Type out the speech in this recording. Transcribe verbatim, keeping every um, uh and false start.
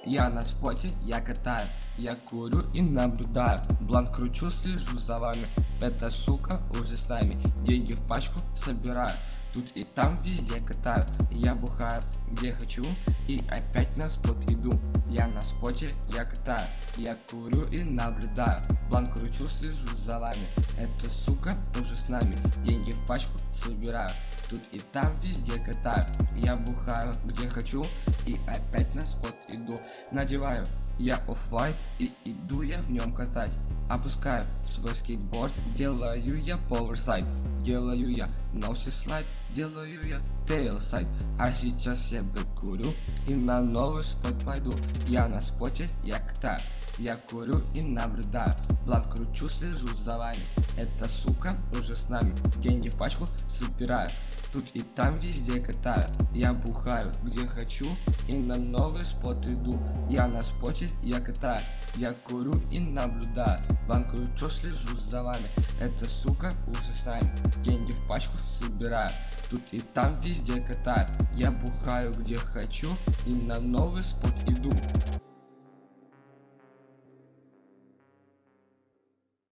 Я на споте, я катаю, я курю и наблюдаю. Бланк кручу, слежу за вами. Эта сука уже с нами. Деньги в пачку собираю. Тут и там везде катаю. Я бухаю где хочу и опять на спот иду. Я на споте, я катаю, я курю и наблюдаю. Бланк кручу, слежу за вами. Эта сука уже с нами. Деньги в пачку собираю. Тут и там везде катаю. Я бухаю где хочу и опять на спот иду. Надеваю я офф-вайт и иду я в нем катать. Опускаю свой скейтборд, делаю я поверсайд, делаю я ноуси слайд, делаю я тейлсайд. А сейчас я докурю и на новый спот пойду. Я на споте, я катаю, я курю и наблюдаю. Бланк кручу, слежу за вами. Эта сука уже с нами. Деньги в пачку собираю. Тут и там везде катаю. Я бухаю где хочу и на новый спот иду. Я на споте, я катаю, я курю и наблюдаю. Бланк кручу, слежу за вами. Эта сука уже с нами. Деньги в пачку собираю. Тут и там везде катаю. Я бухаю где хочу и на новый спот иду.